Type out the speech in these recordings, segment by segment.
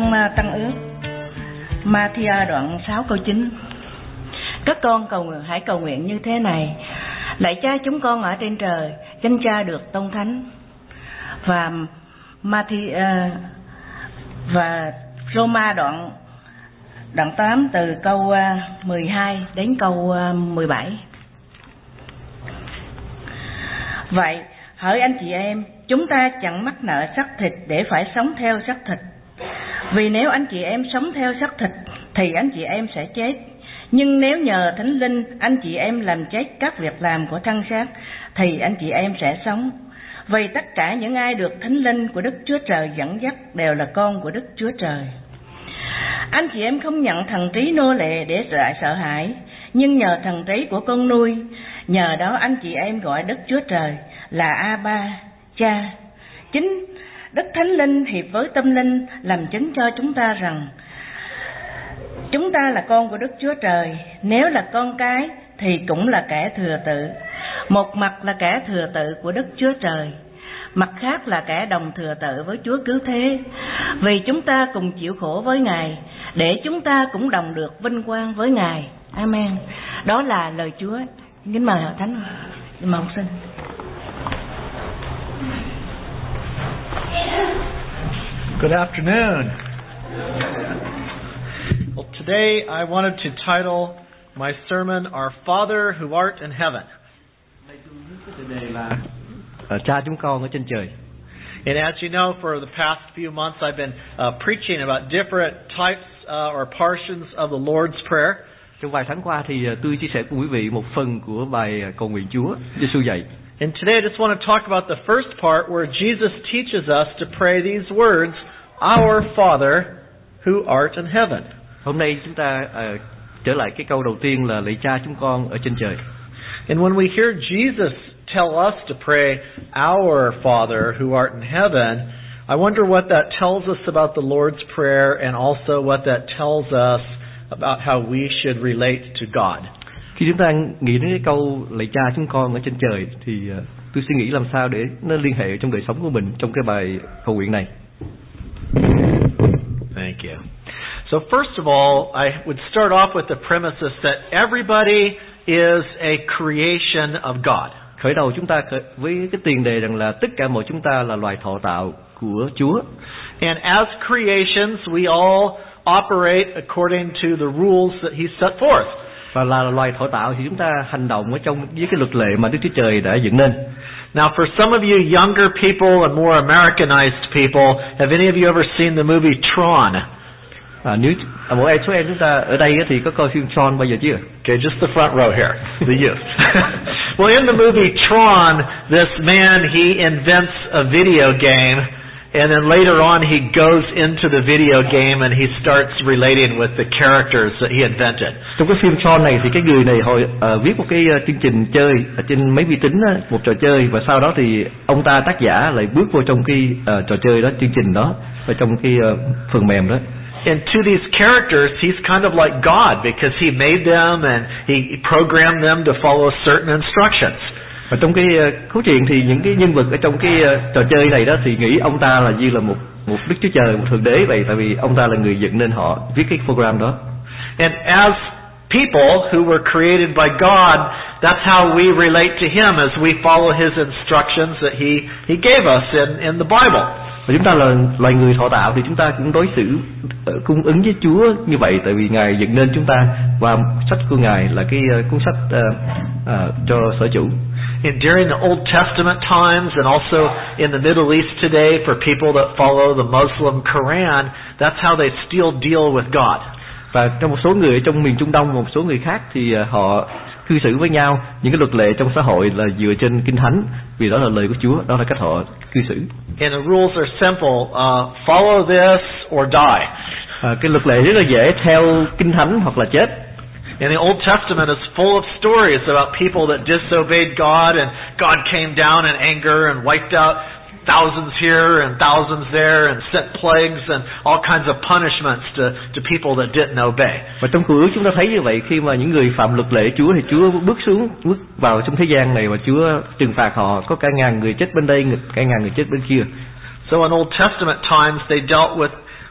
trong Tăng Ước, Ma-thi-a đoạn 6 câu 9. Các con hãy cầu nguyện như thế này: lạy Cha chúng con ở trên trời, danh Cha được tôn thánh. Và Roma đoạn 8 từ câu 12 đến câu 17. Vậy hỡi anh chị em, chúng ta chẳng mắc nợ xác thịt để phải sống theo xác thịt. Vì nếu anh chị em sống theo xác thịt thì anh chị em sẽ chết. Nhưng nếu nhờ Thánh Linh anh chị em làm chết các việc làm của thân xác thì anh chị em sẽ sống. Vì tất cả những ai được Thánh Linh của Đức Chúa Trời dẫn dắt đều là con của Đức Chúa Trời. Anh chị em không nhận thần trí nô lệ để lại sợ hãi, nhưng nhờ thần trí của con nuôi. Nhờ đó anh chị em gọi Đức Chúa Trời là Abba, Cha. Chính Đức Thánh Linh hiệp với tâm linh làm chứng cho chúng ta rằng chúng ta là con của Đức Chúa Trời. Nếu là con cái thì cũng là kẻ thừa tự. Một mặt là kẻ thừa tự của Đức Chúa Trời, mặt khác là kẻ đồng thừa tự với Chúa Cứu Thế. Vì chúng ta cùng chịu khổ với Ngài, để chúng ta cũng đồng được vinh quang với Ngài. Amen. Đó là lời Chúa. Kính mời Hội Thánh, mời học sinh. Good afternoon. Well, today I wanted to title my sermon, Our Father Who Art in Heaven. Cha chúng con ở trên trời. And as you know, for the past few months I've been preaching about different types or portions of the Lord's Prayer. Trong vài tháng qua thì tôi chia sẻ cùng quý vị một phần của bài cầu nguyện Chúa Giêsu dạy. And today I just want to talk about the first part where Jesus teaches us to pray these words, Our Father who art in heaven. Hôm nay chúng ta trở lại cái câu đầu tiên là lạy Cha chúng con ở trên trời. And when we hear Jesus tell us to pray, Our Father who art in heaven, I wonder what that tells us about the Lord's Prayer and also what that tells us about how we should relate to God. Khi chúng ta nghĩ đến cái câu lạy Cha chúng con ở trên trời thì tôi suy nghĩ làm sao để nó liên hệ trong đời sống của mình trong cái bài cầu nguyện này. Thank you. So first of all, I would start off with the premises that everybody is a creation of God. Khởi đầu chúng ta với cái tiền đề rằng là tất cả mọi chúng ta là loài thọ tạo của Chúa. And as creations, we all operate according to the rules that He set forth. Và là loài thọ tạo thì chúng ta hành động ở trong với cái luật lệ mà Đức Chúa Trời đã dựng nên. Now, for some of you younger people and more Americanized people, have any of you ever seen the movie Tron? Nếu mỗi số em chúng ta ở đây thì có coi phim Tron bao giờ chưa? Okay, just the front row here, the youth. Well, in the movie Tron, this man, he invents a video game, and then later on he goes into the video game and he starts relating with the characters that he invented. Trong cái phim Tron này thì cái người này viết một cái chương trình chơi ở trên máy vi tính, một trò chơi, và sau đó thì ông ta tác giả lại bước vô trong cái trò chơi đó, chương trình đó, ở trong cái phần mềm đó. And to these characters, he's kind of like God because he made them and he programmed them to follow certain instructions. Và trong cái câu chuyện thì những cái nhân vật ở trong cái trò chơi này đó thì nghĩ ông ta là như là một Đức Chúa Trời, một thượng đế vậy, tại vì ông ta là người dựng nên họ viết cái program đó. And as people who were created by God, that's how we relate to Him as we follow His instructions that He gave us in the Bible. Và chúng ta là loài người thọ tạo thì chúng ta cũng đối xử cung ứng với Chúa như vậy, tại vì Ngài dựng nên chúng ta và sách của Ngài là cái cuốn sách cho sở chủ. And during the Old Testament times and also in the Middle East today, for people that follow the Muslim Quran, that's how they still deal with God. Và trong một số người ở trong miền Trung Đông, một số người khác thì họ cư xử với nhau những cái luật lệ trong xã hội là dựa trên Kinh Thánh, vì đó là lời của Chúa, đó là cách họ cư xử. And the rules are simple: follow this or die. Cái luật lệ rất là dễ, theo Kinh Thánh hoặc là chết. And the Old Testament is full of stories about people that disobeyed God, and God came down in anger and wiped out thousands here and thousands there and sent plagues and all kinds of punishments to people that didn't obey. Và trong Cựu Ước chúng ta thấy như vậy, khi mà những người phạm luật lệ Chúa thì Chúa bước vào trong thế gian này và Chúa trừng phạt họ, có cả ngàn người chết bên đây, cả ngàn người chết bên kia. So in Old Testament times they dealt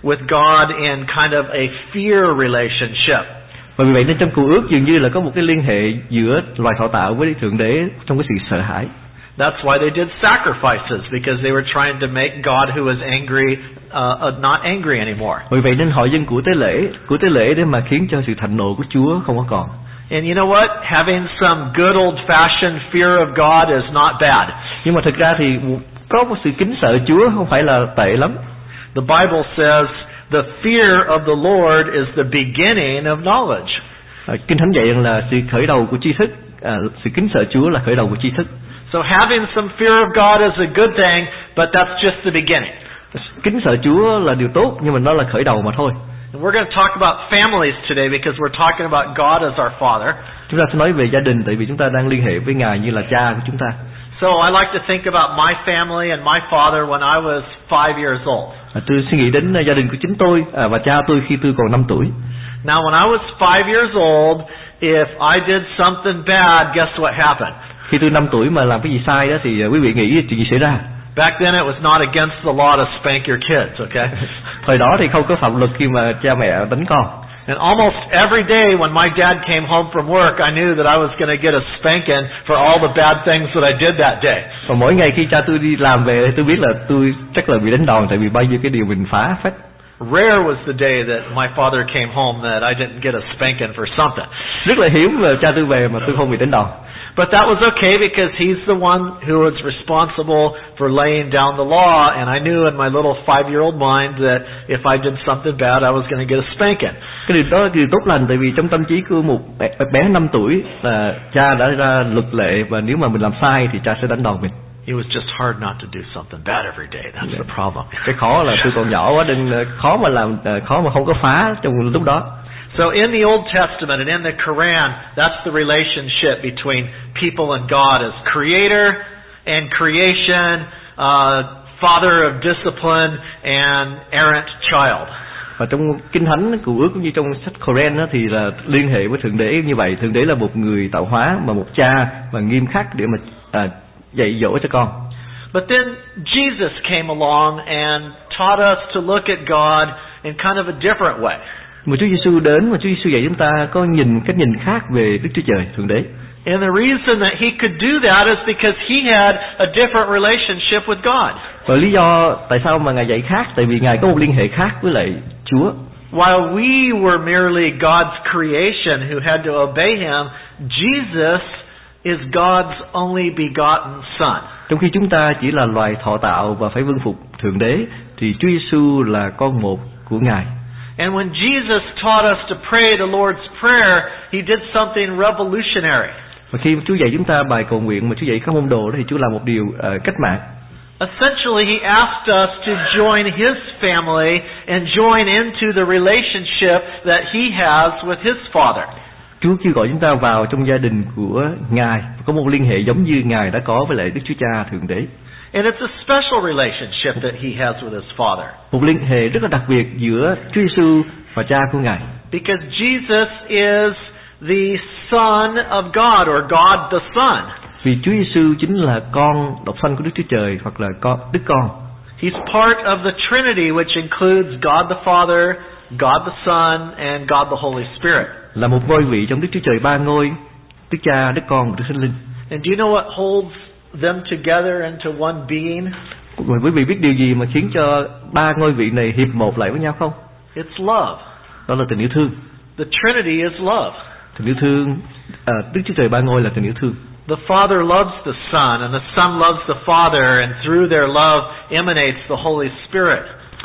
with God in kind of a fear relationship. Và vì vậy nên trong Cựu Ước dường như là có một cái liên hệ giữa loài thọ tạo với Thượng Đế trong cái sự sợ hãi. That's why they did sacrifices, because they were trying to make God who was angry not angry anymore. Vì vậy nên họ dâng của tế lễ để mà khiến cho sự thạnh nộ của Chúa không có còn. And you know what? Having some good old-fashioned fear of God is not bad. Nhưng mà thực ra thì có một sự kính sợ Chúa không phải là tệ lắm. The Bible says the fear of the Lord is the beginning of knowledge. Kinh Thánh dạy rằng là sự khởi đầu của tri thức, sự kính sợ Chúa là khởi đầu của tri thức. So having some fear of God is a good thing, but that's just the beginning. Kính sợ Chúa là điều tốt, nhưng mà nó là khởi đầu mà thôi. And we're going to talk about families today because we're talking about God as our Father. Chúng ta sẽ nói về gia đình, tại vì chúng ta đang liên hệ với Ngài như là cha của chúng ta. So I like to think about my family and my father when I was 5 years old. Tôi suy nghĩ đến gia đình của chính tôi và cha tôi khi tôi còn 5 tuổi. Now when I was 5 years old, if I did something bad, guess what happened? Khi tôi 5 tuổi mà làm cái gì sai đó thì quý vị nghĩ chuyện gì xảy ra? Back then it was not against the law to spank your kids, okay? Thời đó thì không có phạm luật khi mà cha mẹ đánh con. And almost every day when my dad came home from work, I knew that I was going to get a spanking for all the bad things that I did that day. Và mỗi ngày khi cha tôi đi làm về, tôi biết là tôi chắc là bị đánh đòn tại vì bao nhiêu cái điều mình phá phách. Rare was the day that my father came home that I didn't get a spanking for something. Rất là hiếm là cha tôi về mà tôi không bị đánh đòn. But that was okay because he's the one who was responsible for laying down the law, and I knew in my little 5-year-old mind that if I did something bad, I was going to get a spanking. Cái điều đó là điều tốt lành, tại vì trong tâm trí của một bé 5 tuổi là cha đã ra luật lệ và nếu mà mình làm sai thì cha sẽ đánh đòn mình. It was just hard not to do something bad every day. That's the problem. Cái khó là tôi còn nhỏ quá nên khó mà không có phá trong lúc đó. So in the Old Testament and in the Quran, that's the relationship between people and God as creator and creation, father of discipline and errant child. Và trong Kinh Thánh, Cựu Ước cũng như trong sách Quran đó, thì là liên hệ với Thượng Đế như vậy. Thượng Đế là một người tạo hóa và một cha và nghiêm khắc để mà dạy dỗ cho con. But then Jesus came along and taught us to look at God in kind of a different way. Mà Chúa Giêsu đến và Chúa Giêsu dạy chúng ta có cách nhìn khác về Đức Chúa Trời, Thượng Đế. And the reason that he could do that is because he had a different relationship with God. Và lý do tại sao mà Ngài dạy khác, tại vì Ngài có một liên hệ khác với lại Chúa. While we were merely God's creation who had to obey him, Jesus is God's only begotten Son. Trong khi chúng ta chỉ là loài thọ tạo và phải vâng phục Thượng Đế, thì Chúa Giêsu là con một của Ngài. And when Jesus taught us to pray the Lord's Prayer, he did something revolutionary. Và khi Chúa dạy chúng ta bài cầu nguyện mà Chúa dạy các môn đồ đó, thì Chúa làm một điều cách mạng. Essentially, he asked us to join his family and join into the relationship that he has with his Father. Chúa kêu gọi chúng ta vào trong gia đình của Ngài, có một liên hệ giống như Ngài đã có với lại Đức Chúa Cha Thượng Đế. And it's a special relationship that he has with his Father. Một liên hệ rất là đặc biệt giữa Chúa Giêsu và Cha của Ngài. Because Jesus is the Son of God, or God the Son. Vì Chúa Giêsu chính là con độc sanh của Đức Chúa Trời, hoặc là Đức Con. He's part of the Trinity, which includes God the Father, God the Son, and God the Holy Spirit. Là một ngôi vị trong Đức Chúa Trời ba ngôi, Đức Cha, Đức Con và Đức Thánh Linh. And do you know what holds them together into one being? Quý vị biết điều gì mà khiến cho ba ngôi vị này hiệp một lại với nhau không? It's love. Đó là tình yêu thương. The Trinity is love. Tình yêu thương, Đức Chúa Trời ba ngôi là tình yêu thương. The Father loves the Son, and the Son loves the Father, and through their love emanates the Holy Spirit.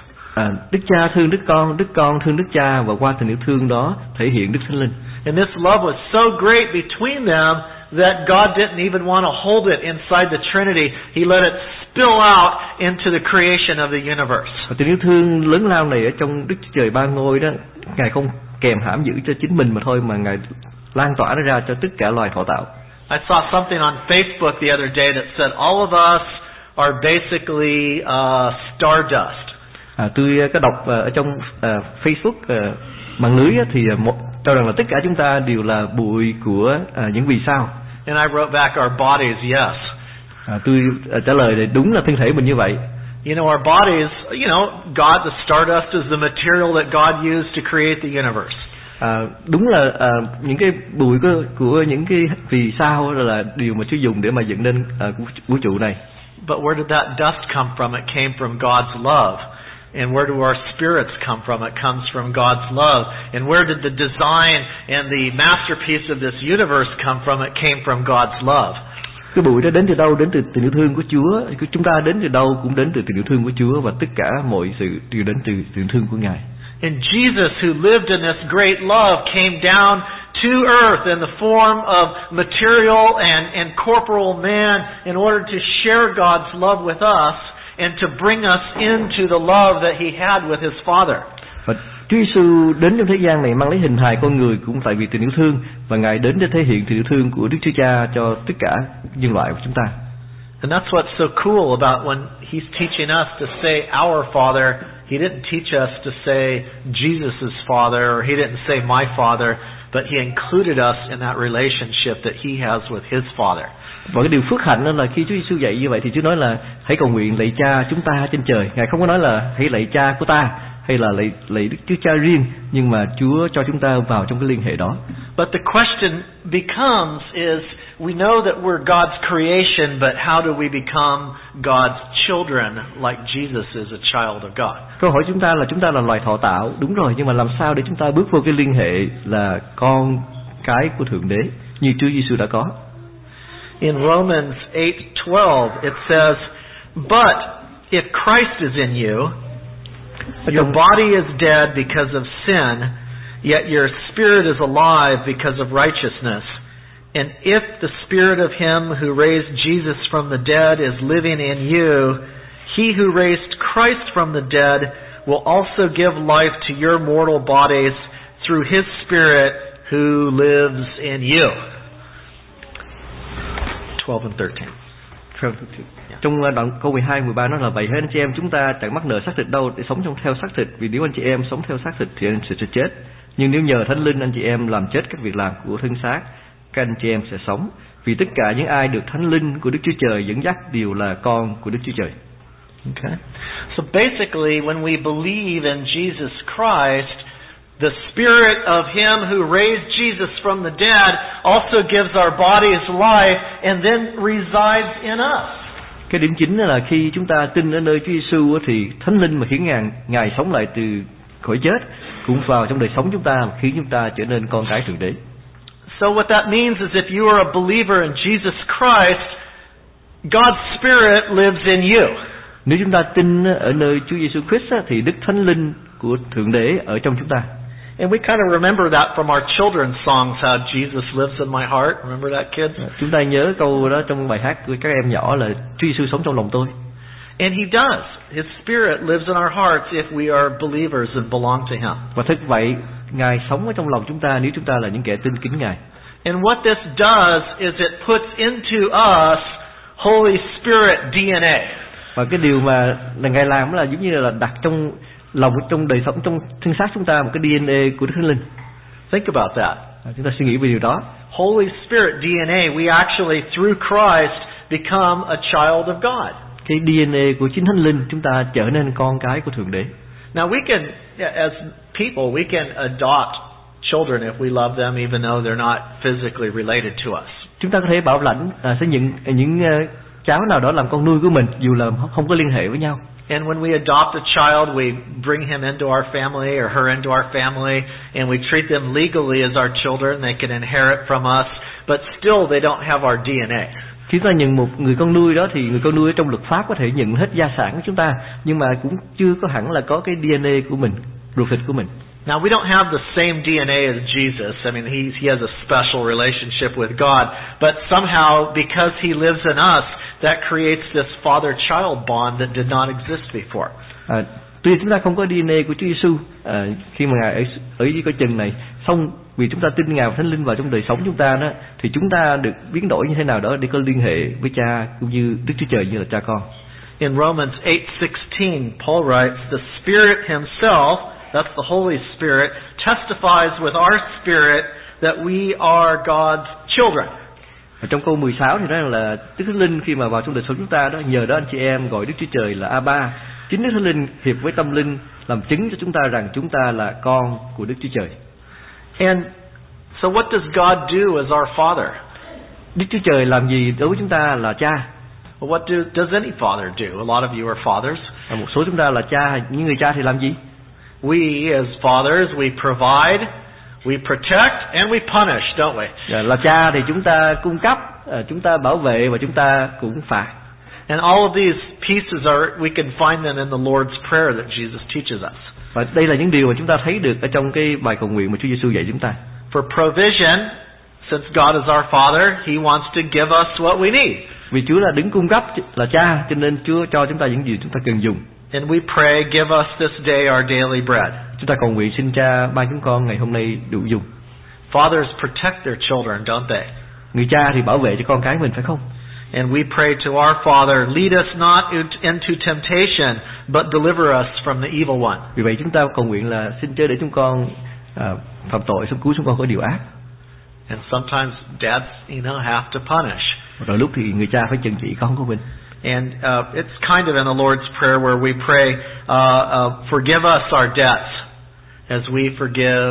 Đức Cha thương Đức Con thương Đức Cha, và qua tình yêu thương đó thể hiện Đức Thánh Linh. And this love was so great between them that God didn't even want to hold it inside the Trinity. He let it spill out into the creation of the universe. Và tình yêu thương lớn lao này ở trong Đức Chúa Trời ba ngôi đó, Ngài không kèm hãm giữ cho chính mình mà thôi, mà Ngài lan tỏa nó ra cho tất cả loài thọ tạo. I saw something on Facebook the other day that said all of us are basically stardust. Tôi có đọc ở trong Facebook mạng lưới thì cho rằng là tất cả chúng ta đều là bụi của những vì sao. And I wrote back, our bodies, yes. Tôi trả lời là đúng là thân thể mình như vậy. You know, our bodies, God, the stardust is the material that God used to create the universe. Đúng là những cái bụi của những cái vì sao là điều mà Chúa dùng để mà dựng nên vũ trụ này. But where did that dust come from? It came from God's love. And where do our spirits come from? It comes from God's love. And where did the design and the masterpiece of this universe come from? It came from God's love. Cái bụi đó đến từ đâu? Đến từ tình yêu thương của Chúa. Chúng ta đến từ đâu cũng đến từ tình yêu thương của Chúa, và tất cả mọi sự đều đến từ tình yêu thương của Ngài. And Jesus, who lived in this great love, came down to earth in the form of material and corporal man in order to share God's love with us and to bring us into the love that he had with his Father. Và Chúa Giêsu đến trong thế gian này mang lấy hình hài con người cũng tại vì tình yêu thương, và Ngài đến để thể hiện tình yêu thương của Đức Chúa Cha cho tất cả nhân loại của chúng ta. And that's what's so cool about when he's teaching us to say our Father. He didn't teach us to say Jesus' Father, or he didn't say my Father, but he included us in that relationship that he has with his Father. Và cái điều phước hạnh đó là khi Chúa Giêsu dạy như vậy thì Chúa nói là hãy cầu nguyện lạy Cha chúng ta trên trời. Ngài không có nói là hãy lạy Cha của ta hay là lạy Đức Chúa Cha riêng, nhưng mà Chúa cho chúng ta vào trong cái liên hệ đó. But the question becomes is, we know that we're God's creation, but how do we become God's children like Jesus is a child of God? Câu hỏi chúng ta là loài thọ tạo, đúng rồi, nhưng mà làm sao để chúng ta bước vào cái liên hệ là con cái của Thượng Đế như Chúa Giêsu đã có? In Romans 8:12 it says, "But if Christ is in you, your body is dead because of sin, yet your spirit is alive because of righteousness. And if the spirit of him who raised Jesus from the dead is living in you, he who raised Christ from the dead will also give life to your mortal bodies through his Spirit who lives in you." 12 and 13. Trong đoạn câu 12, 13 nói là vậy hỡi anh chị em, chúng ta chẳng mắc nợ xác thịt đâu để sống trong theo xác thịt, vì nếu anh chị em sống theo xác thịt thì anh sẽ chết. Nhưng nếu nhờ Thánh Linh anh chị em làm chết các việc làm của thân xác, các anh chị em sẽ sống. Vì tất cả những ai được Thánh Linh của Đức Chúa Trời dẫn dắt đều là con của Đức Chúa Trời. Okay. So basically, when we believe in Jesus Christ, the Spirit of him who raised Jesus from the dead also gives our bodies life and then resides in us. Cái điểm chính là khi chúng ta tin ở nơi Chúa Giêsu thì Thánh Linh mà khiến Ngài sống lại từ khỏi chết cũng vào trong đời sống chúng ta, khiến chúng ta trở nên con cái Thượng Đế. So what that means is if you are a believer in Jesus Christ, God's Spirit lives in you. Nếu chúng ta tin ở nơi Chúa Giêsu Christ thì Đức Thánh Linh của Thượng Đế ở trong chúng ta. And we kind of remember that from our children's songs, how Jesus lives in my heart. Remember that, kids? Chúng ta nhớ câu đó trong bài hát của các em nhỏ là Chúa Giêsu sống trong lòng tôi. And he does. His Spirit lives in our hearts if we are believers and belong to him. Và thực vậy, Ngài sống ở trong lòng chúng ta nếu chúng ta là những kẻ tin kính Ngài. And what this does is it puts into us Holy Spirit DNA. Và cái điều mà Ngài làm là giống như là đặt trong lòng, trong đời sống, trong thân xác chúng ta một cái DNA của Đức Thánh Linh. Think about that. Chúng ta suy nghĩ về điều đó. Holy Spirit DNA, we actually through Christ become a child of God. Cái DNA của chính Thánh Linh, chúng ta trở nên con cái của Thượng Đế. Now we can, as people, we can adopt children if we love them, even though they're not physically related to us. Chúng ta có thể bảo lãnh sẽ những cháu nào đó làm con nuôi của mình, dù là không có liên hệ với nhau. And when we adopt a child, we bring him into our family or her into our family, and we treat them legally as our children. They can inherit from us, but still they don't have our DNA. Khi ta nhận một người con nuôi đó thì người con nuôi ở trong luật pháp có thể nhận hết gia sản của chúng ta, nhưng mà cũng chưa có hẳn là có cái DNA của mình, ruột thịt của mình. Now we don't have the same DNA as Jesus. I mean, he has a special relationship with God, but somehow because he lives in us, that creates this father-child bond that did not exist before. Tuy chúng ta không có DNA của Chúa Giêsu khi mà Ngài ở dưới cái chân này, xong vì chúng ta tin Ngài và Thánh Linh vào trong đời sống chúng ta đó, thì chúng ta được biến đổi như thế nào đó để có liên hệ với Cha cũng như Đức Chúa Trời như là cha con. In Romans 8:16, Paul writes, "The Spirit himself, that's the Holy Spirit, testifies with our spirit that we are God's children." Ở trong câu 16 thì nói là Đức Thánh Linh khi mà vào trong đời sống chúng ta đó, nhờ đó anh chị em gọi Đức Chúa Trời là Abba. Chính Đức Thánh Linh hiệp với tâm linh làm chứng cho chúng ta rằng chúng ta là con của Đức Chúa Trời. And so what does God do as our Father? Đức Chúa Trời làm gì đối với chúng ta là cha? Well, what does any father do? A lot of you are fathers. Một số chúng ta là cha, những người cha thì làm gì? We as fathers, we provide, we protect, and we punish, don't we? Là cha thì chúng ta cung cấp, chúng ta bảo vệ và chúng ta cũng phạt. And all of these pieces we can find them in the Lord's Prayer that Jesus teaches us. Và đây là những điều mà chúng ta thấy được ở trong cái bài cầu nguyện mà Chúa Giêsu dạy chúng ta. For provision, since God is our Father, He wants to give us what we need. Vì Chúa là đứng cung cấp, là cha, cho nên Chúa cho chúng ta những gì chúng ta cần dùng. And we pray, give us this day our daily bread. Chúng ta cầu nguyện xin cha ban chúng con ngày hôm nay đủ dùng. Fathers protect their children, don't they? Người cha thì bảo vệ cho con cái mình, phải không? And we pray to our Father, lead us not into temptation, but deliver us from the evil one. Vì vậy chúng ta cầu nguyện là xin Chúa để chúng con phạm tội, xin cứu chúng con khỏi điều ác. And sometimes dads, have to punish. Rồi lúc thì người cha phải trừng trị con của mình. And it's kind of in the Lord's Prayer where we pray, forgive us our debts as we forgive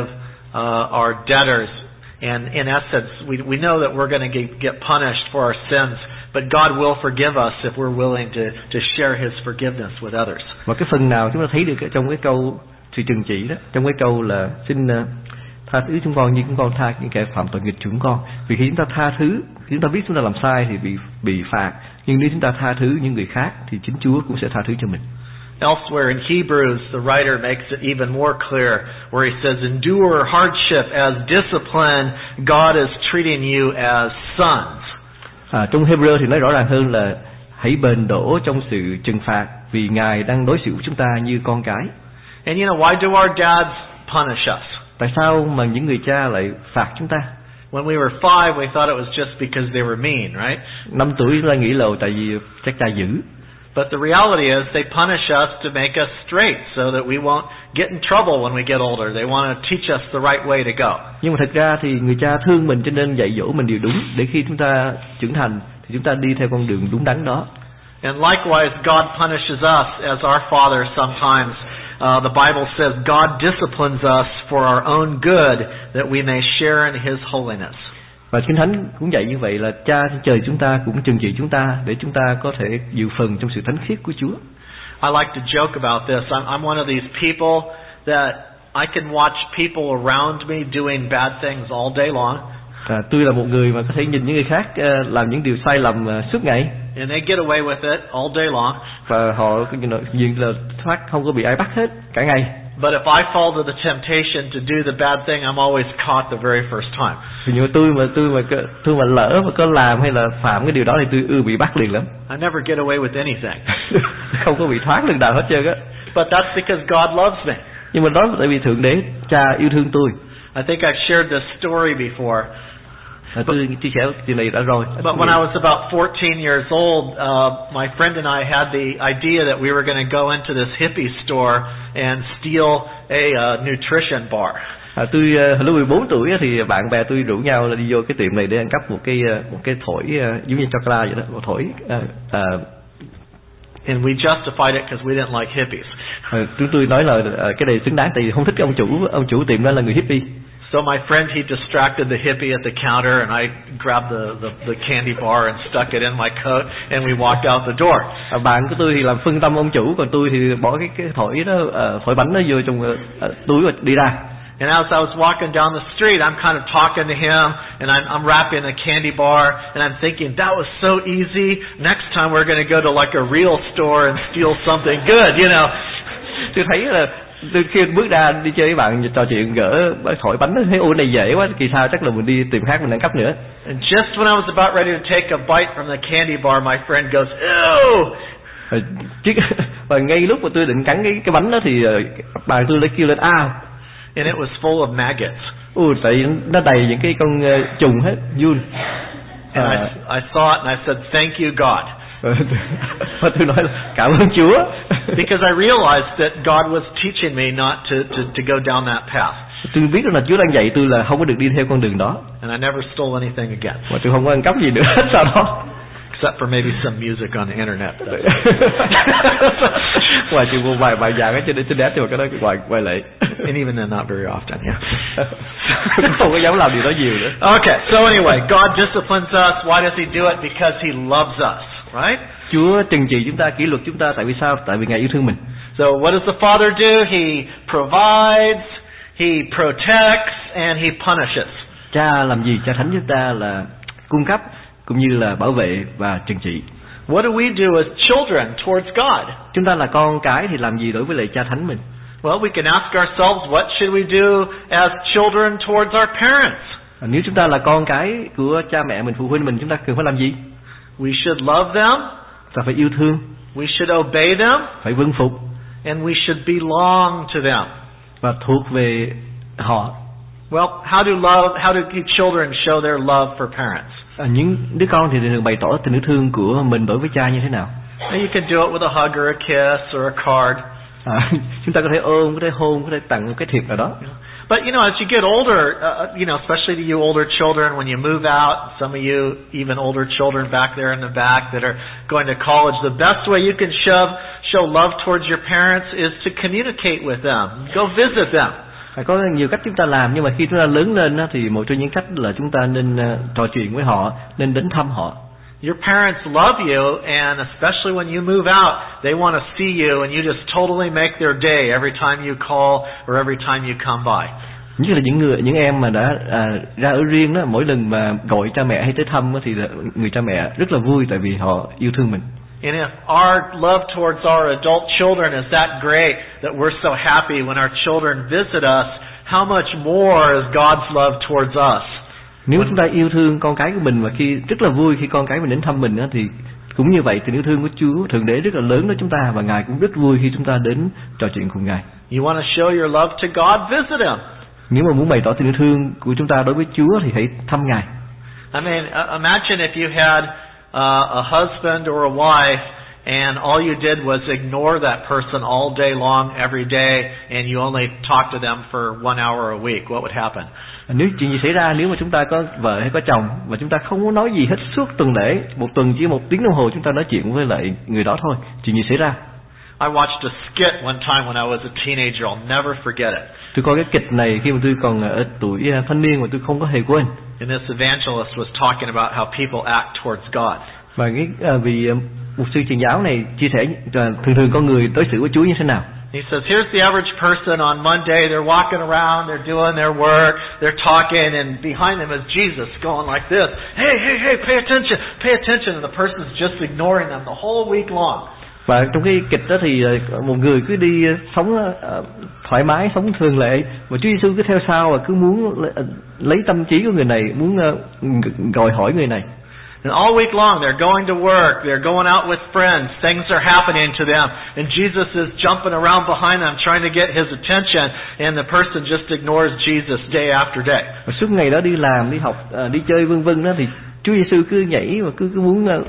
our debtors. And in essence, we know that we're going to get punished for our sins, but God will forgive us if we're willing to share His forgiveness with others. Và cái phần nào chúng ta thấy được trong cái câu sự trừng trị đó, trong cái câu là xin tha thứ chúng con như chúng con tha những kẻ phạm tội nghịch chúng con. Vì khi chúng ta tha thứ, khi chúng ta biết chúng ta làm sai thì bị phạt, nhưng nếu chúng ta tha thứ những người khác thì chính Chúa cũng sẽ tha thứ cho mình. Elsewhere in Hebrews, the writer makes it even more clear, where he says, endure hardship as discipline. God is treating you as sons. Trong Hebrew thì nói rõ ràng hơn là hãy bền đổ trong sự trừng phạt, vì Ngài đang đối xử với chúng ta như con cái. And why do our dads punish us? Tại sao mà những người cha lại phạt chúng ta? When we were 5, we thought it was just because they were mean, right? 5 tuổi chúng ta nghĩ là tại vì chắc cha dữ. But the reality is they punish us to make us straight so that we won't get in trouble when we get older. They want to teach us the right way to go. Nhưng mà thực ra thì người cha thương mình cho nên dạy dỗ mình điều đúng, để khi chúng ta trưởng thành thì chúng ta đi theo con đường đúng đắn đó. And likewise, God punishes us as our Father sometimes. The Bible says God disciplines us for our own good that we may share in His holiness. Và Kinh Thánh cũng dạy như vậy, là cha trên trời chúng ta cũng trừng trị chúng ta để chúng ta có thể dự phần trong sự thánh khiết của Chúa. I like to joke about this. I'm one of these people that I can watch people around me doing bad things all day long. Tôi là một người mà có thể nhìn những người khác làm những điều sai lầm suốt ngày. And they get away with it all day long. Và họ dường là thoát, không có bị ai bắt hết cả ngày. But if I fall to the temptation to do the bad thing, I'm always caught the very first time. Nhưng mà tôi mà lỡ mà có làm hay là phạm cái điều đó thì tôi bị bắt liền lắm. I never get away with anything. Không có bị thoát lần nào hết trơn á. But that's because God loves me. Nhưng mà đó là tại vì Thượng Đế, cha yêu thương tôi. I think I've shared this story before. Tôi chia sẻ điều này đã rồi. But when I was about 14 years old, my friend and I had the idea that we were going to go into this hippie store and steal a nutrition bar. Tôi lúc 14 tuổi thì bạn bè tôi rủ nhau là đi vô cái tiệm này để ăn cắp một cái thổi giống như chocolate vậy đó, một thổi. And we justified it because we didn't like hippies. Chúng tôi nói là cái này xứng đáng tại vì không thích cái ông chủ tiệm đó là người hippie. So my friend, he distracted the hippie at the counter, and I grabbed the candy bar and stuck it in my coat, and we walked out the door. Bạn của tôi thì làm phân tâm ông chủ, còn tôi thì bỏ cái thỏi đó, thỏi bánh nó vô trong túi và đi ra. And as I was walking down the street, I'm kind of talking to him, and I'm wrapping a candy bar, and I'm thinking, that was so easy. Next time we're going to go to like a real store and steal something good, Tôi thấy là tôi khi bước ra đi chơi với bạn trò chuyện gỡ thỏi bánh nó thấy này dễ quá, kỳ sau chắc là mình đi tìm khác mình ăn cắp nữa. And just when I was about ready to take a bite from the candy bar, my friend goes, ew. Và ngay lúc mà tôi định cắn cái bánh đó thì bạn tôi lấy kêu lên ow. And it was full of maggots. Tại nó đầy những cái con trùng hết, giun. And I saw it and I said, thank you God. Và tôi nói là cảm ơn Chúa. Because I realized that God was teaching me not to go down that path. Tôi biết là Chúa đang dạy tôi là không có được đi theo con đường đó. And I never stole anything again. Và tôi không có ăn cắp gì nữa hết sau đó. Except for maybe some music on the internet. Ngoài chuyện một vài bài giảng ở trên internet thì mà cái đó quay lại. And even then, not very often. Yeah. Không có dám làm điều đó nhiều nữa. Okay. So anyway, God disciplines us. Why does He do it? Because He loves us, right? Chúa trừng trị chúng ta, kỷ luật chúng ta, tại vì sao? Tại vì Ngài yêu thương mình. So what does the Father do? He provides, He protects, and He punishes. Cha làm gì? Cha thánh chúng ta là cung cấp cũng như là bảo vệ và trừng trị. What do we do as children towards God? Chúng ta là con cái thì làm gì đối với lại cha thánh mình? Well, we can ask ourselves, what should we do as children towards our parents? Nếu chúng ta là con cái của cha mẹ mình, phụ huynh mình, chúng ta cần phải làm gì? We should love them. Ta phải yêu thương. We should obey them. Phải vâng phục. And we should belong to them. Và thuộc về họ. Well, how do children show their love for parents? Những đứa con thì được bày tỏ tình yêu thương của mình đối với cha như thế nào? You can do it with a hug or a kiss or a card. Chúng ta có thể ôm, có thể hôn, có thể tặng một cái thiệp nào đó. But as you get older, especially to you older children, when you move out, some of you even older children back there in the back that are going to college, the best way you can show love towards your parents is to communicate with them, go visit them. Có nhiều cách chúng ta làm, nhưng mà khi chúng ta lớn lên thì một trong những cách là chúng ta nên trò chuyện với họ, nên đến thăm họ. Your parents love you, and especially when you move out, they want to see you, and you just totally make their day every time you call or every time you come by. Như là những em mà đã ra ở riêng đó, mỗi lần mà gọi cha mẹ hay tới thăm thì người cha mẹ rất là vui, tại vì họ yêu thương mình. And if our love towards our adult children is that great that we're so happy when our children visit us, how much more is God's love towards us? Nếu chúng ta yêu thương con cái của mình và khi rất là vui khi con cái mình đến thăm mình thì cũng như vậy, tình yêu thương của Chúa Thượng Đế rất là lớn đối chúng ta, và Ngài cũng rất vui khi chúng ta đến trò chuyện cùng Ngài. You want to show your love to God, visit Him. Nếu mà muốn bày tỏ tình yêu thương của chúng ta đối với Chúa thì hãy thăm Ngài. I mean, imagine if you had a husband or a wife and all you did was ignore that person all day long, every day, and you only talk to them for 1 hour a week. What would happen? Nếu chuyện gì xảy ra nếu mà chúng ta có vợ hay có chồng và chúng ta không có nói gì hết suốt tuần lễ, một tuần chỉ 1 tiếng đồng hồ chúng ta nói chuyện với lại người đó thôi, chuyện gì xảy ra? I watched a skit one time when I was a teenager. I'll never forget it. Tôi coi cái kịch này khi mà tôi còn ở tuổi thanh niên mà tôi không có hề quên. And this evangelist was talking about how people act towards God. Và vì một sư truyền giáo này chia sẻ thường con người đối xử với Chúa như thế nào. He says, here's the average person on Monday. They're walking around, they're doing their work, they're talking, and behind them is Jesus going like this. Hey, pay attention. And the person's just ignoring them the whole week long. Và trong cái kịch đó thì một người cứ đi sống thoải mái, sống thường lệ, và Chúa Giêsu cứ theo sau và cứ muốn lấy tâm trí của người này, muốn gọi hỏi người này. And all week long they're going to work, they're going out with friends, things are happening to them, and Jesus is jumping around behind them trying to get his attention, and the person just ignores Jesus day after day. Và suốt ngày đó đi làm, đi học, đi chơi vân vân đó, thì Chúa Giêsu cứ nhảy và cứ muốn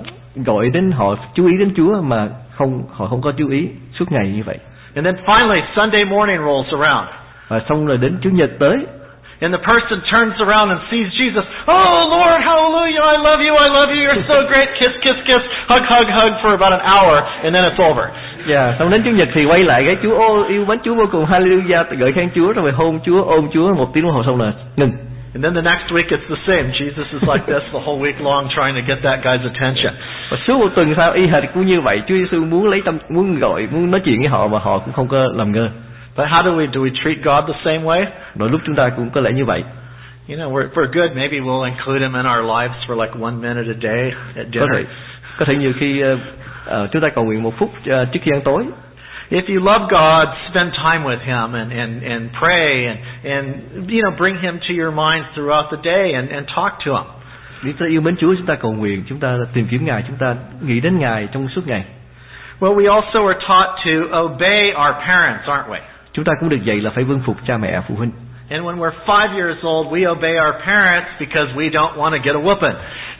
gọi đến họ, chú ý đến Chúa mà họ không có chú ý suốt ngày như vậy. And then finally Sunday morning rolls around. Và xong rồi đến Chủ nhật tới. And the person turns around and sees Jesus. Oh Lord, hallelujah, I love you, you're so great. Kiss, hug for about an hour, and then it's over. Xong đến Chủ nhật thì quay lại cái Chúa, yêu mến Chúa vô cùng, hallelujah, gợi khen Chúa, rồi hôn Chúa, ôm Chúa 1 tiếng đồng hồ xong là ngừng. And then the next week it's the same. Jesus is like this the whole week long trying to get that guy's attention. Và suốt một tuần sau y hệt cũng như vậy, Chúa Giêsu muốn nói chuyện với họ mà họ cũng không có làm ngơ. But how do we treat God the same way? Đôi lúc chúng ta cũng có lẽ như vậy. You know, we're good. Maybe we'll include him in our lives for like 1 minute a day at dinner. Có thể nhiều khi chúng ta cầu nguyện 1 phút trước khi ăn tối. If you love God, spend time with him and pray and bring him to your mind throughout the day and talk to him. Nếu ta yêu mến Chúa, chúng ta cầu nguyện, chúng ta tìm kiếm Ngài, chúng ta nghĩ đến Ngài trong suốt ngày. Well, we also are taught to obey our parents, aren't we? Chúng ta cũng được dạy là phải vâng phục cha mẹ, phụ huynh. And when we're 5 years old, we obey our parents because we don't want to get a whooping.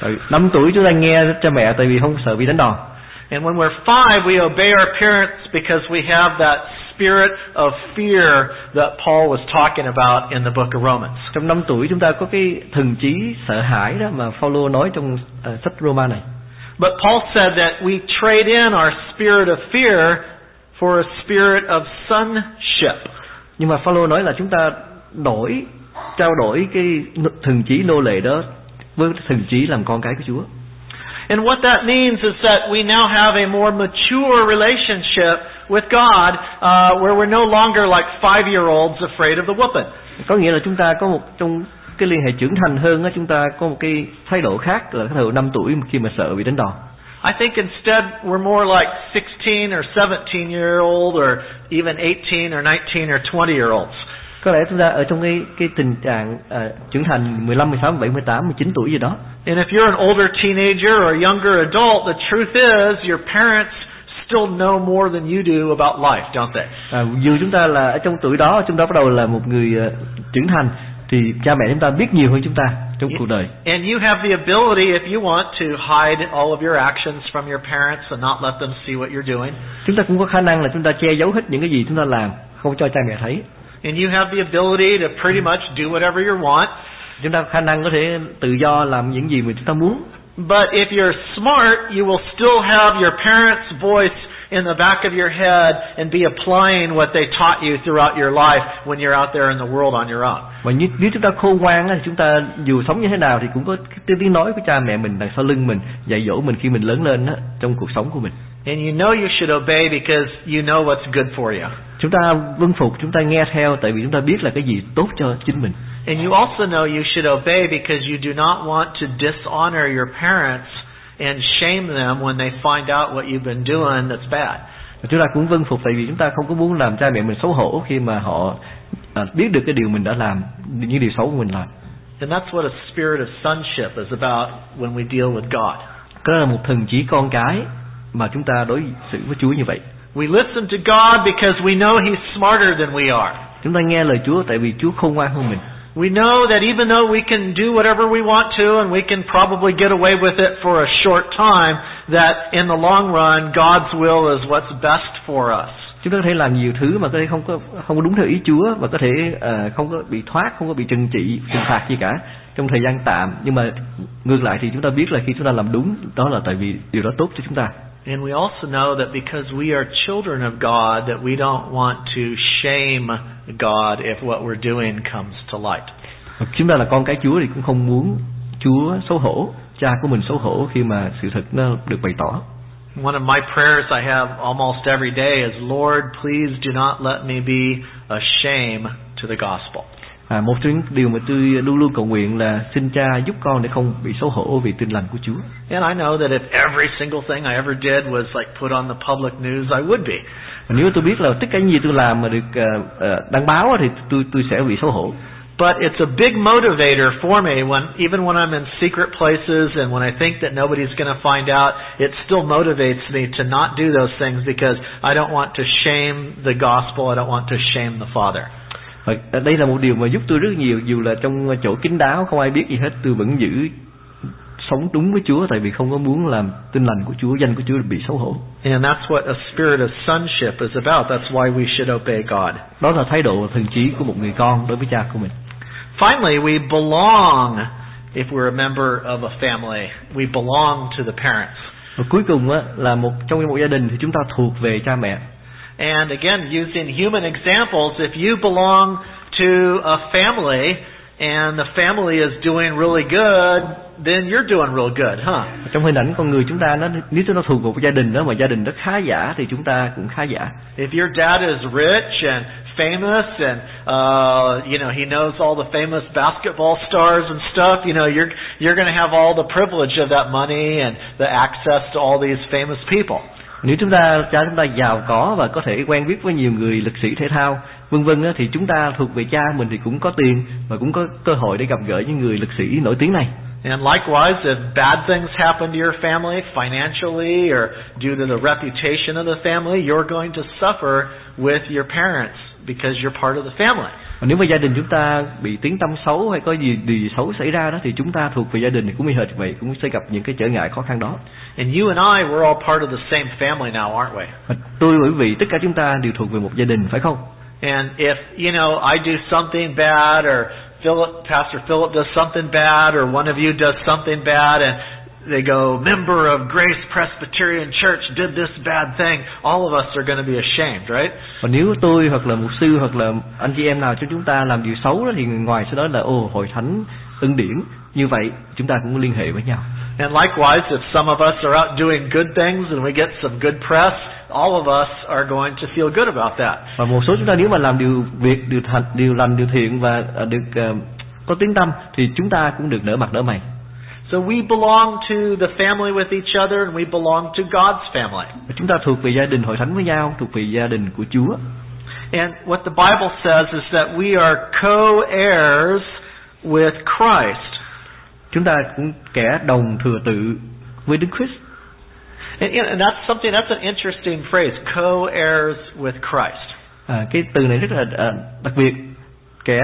5 tuổi chúng ta nghe cha mẹ tại vì không sợ bị đánh đòn. And when we're 5, we obey our parents because we have that spirit of fear that Paul was talking about in the book of Romans. Trong 5 tuổi chúng ta có cái thần trí sợ hãi đó mà Phaolô nói trong sách Roma này. But Paul said that we trade in our spirit of fear for a spirit of sonship. Nhưng mà Phaolô nói là chúng ta trao đổi cái thần trí nô lệ đó với thần trí làm con cái của Chúa. And what that means is that we now have a more mature relationship with God, where we're no longer like 5-year-olds afraid of the whooping. Có nghĩa là chúng ta có một trong cái liên hệ trưởng thành hơn á, chúng ta có một cái thái độ khác là cái thời 5 tuổi khi mà sợ bị đánh đòn. I think instead we're more like 16 or 17-year-old or even 18 or 19 or 20-year-olds. Có lẽ chúng ta ở trong cái tình trạng trưởng thành 15, 16, 17, 18, 19 tuổi gì đó. And if you're an older teenager or a younger adult, the truth is your parents still know more than you do about life, don't they? Dù chúng ta là ở trong tuổi đó, chúng ta bắt đầu là một người trưởng thành, thì cha mẹ chúng ta biết nhiều hơn chúng ta trong cuộc đời. And you have the ability, if you want, to hide all of your actions from your parents and not let them see what you're doing. Chúng ta cũng có khả năng là chúng ta che giấu hết những cái gì chúng ta làm, không cho cha mẹ thấy. And you have the ability to pretty much do whatever you want. Chúng ta có khả năng có thể tự do làm những gì mà chúng ta muốn. But if you're smart, you will still have your parents' voice in the back of your head and be applying what they taught you throughout your life when you're out there in the world on your own. Và nếu chúng ta khôn ngoan thì chúng ta dù sống như thế nào thì cũng có cái tiếng nói của cha mẹ mình đằng sau lưng mình, dạy dỗ mình khi mình lớn lên trong cuộc sống của mình. And you know you should obey because you know what's good for you. Chúng ta vâng phục, chúng ta nghe theo tại vì chúng ta biết là cái gì tốt cho chính mình. And you also know you should obey because you do not want to dishonor your parents and shame them when they find out what you've been doing that's bad. Chúng ta cũng vâng phục tại vì chúng ta không có muốn làm cha mẹ mình xấu hổ khi mà họ biết được cái điều mình đã làm, những điều xấu của mình làm. And that's what a spirit of sonship is about when we deal with God. Đó là một thần trí con cái mà chúng ta đối xử với Chúa như vậy. We listen to God because we know He's smarter than we are. Chúng ta nghe lời Chúa tại vì Chúa khôn ngoan hơn mình. We know that even though we can do whatever we want to and we can probably get away with it for a short time, that in the long run God's will is what's best for us. Chúng ta có thể làm nhiều thứ mà có thể không có đúng theo ý Chúa và có thể không có bị thoát, không có bị trừng phạt gì cả trong thời gian tạm, nhưng mà ngược lại thì chúng ta biết là khi chúng ta làm đúng đó là tại vì điều đó tốt cho chúng ta. And we also know that because we are children of God, that we don't want to shame God if what we're doing comes to light. Chúng ta là con cái Chúa thì cũng không muốn Chúa xấu hổ, cha của mình xấu hổ khi mà sự thật nó được bày tỏ. One of my prayers I have almost every day is, Lord, please do not let me be a shame to the gospel. Một trong những điều mà tôi luôn luôn cầu nguyện là xin Cha giúp con để không bị xấu hổ vì tin lành của Chúa. And I know that if every single thing I ever did was like put on the public news, I would be. Nếu tôi biết là tất cả những gì tôi làm mà được đăng báo thì tôi sẽ bị xấu hổ. But it's a big motivator for me even when I'm in secret places and when I think that nobody's going to find out, it still motivates me to not do those things because I don't want to shame the gospel, I don't want to shame the Father. Và đây là một điều mà giúp tôi rất nhiều, dù là trong chỗ kín đáo không ai biết gì hết, tôi vẫn giữ sống đúng với Chúa tại vì không có muốn làm tin lành của Chúa, danh của Chúa bị xấu hổ. And that's what a spirit of sonship is about. That's why we should obey God. Đó là thái độ thần trí của một người con đối với cha của mình. Finally, we belong. If we're a member of a family, we belong to the parents. Và cuối cùng là trong một gia đình thì chúng ta thuộc về cha mẹ. And again, using human examples, if you belong to a family and the family is doing really good, then you're doing real good, huh? Trong hình ảnh con người chúng ta, nếu chúng ta thuộc một gia đình đó mà gia đình đó khá giả thì chúng ta cũng khá giả. If your dad is rich and famous and he knows all the famous basketball stars and stuff, you're going to have all the privilege of that money and the access to all these famous people. Nếu cha chúng ta giàu có và có thể quen biết với nhiều người lực sĩ thể thao, vân vân thì chúng ta thuộc về cha mình thì cũng có tiền và cũng có cơ hội để gặp gỡ những người lực sĩ nổi tiếng này. And likewise, if bad things happen to your family financially or due to the reputation of the family, you're going to suffer with your parents because you're part of the family. Nếu mà gia đình chúng ta bị tiếng tăm xấu hay có gì xấu xảy ra đó, thì chúng ta thuộc về gia đình thì cũng y hệt vậy, cũng sẽ gặp những cái trở ngại khó khăn đó. And you and I, we're all part of the same family now, aren't we? Và tôi quý vị, tất cả chúng ta đều thuộc về một gia đình, phải không? And if, I do something bad, or Pastor Philip does something bad, or one of you does something bad, and they go, member of Grace Presbyterian Church did this bad thing, all of us are going to be ashamed, right? Và nếu tôi hoặc là mục sư hoặc là anh chị em nào trong chúng ta làm điều xấu đó, thì ngoài sẽ nói là hội thánh Ân Điển, như vậy chúng ta cũng liên hệ với nhau. And likewise, if some of us are out doing good things and we get some good press, all of us are going to feel good about that. Và một số chúng ta nếu mà làm điều lành, điều thiện và được có tiếng tăm, thì chúng ta cũng được nở mặt nở mày. So we belong to the family with each other, and we belong to God's family. Chúng ta thuộc về gia đình hội thánh với nhau, thuộc về gia đình của Chúa. And what the Bible says is that we are co-heirs with Christ. Chúng ta cũng kẻ đồng thừa tự với Đức Christ. And that's an interesting phrase, co-heirs with Christ. Cái từ này rất là đặc biệt, kẻ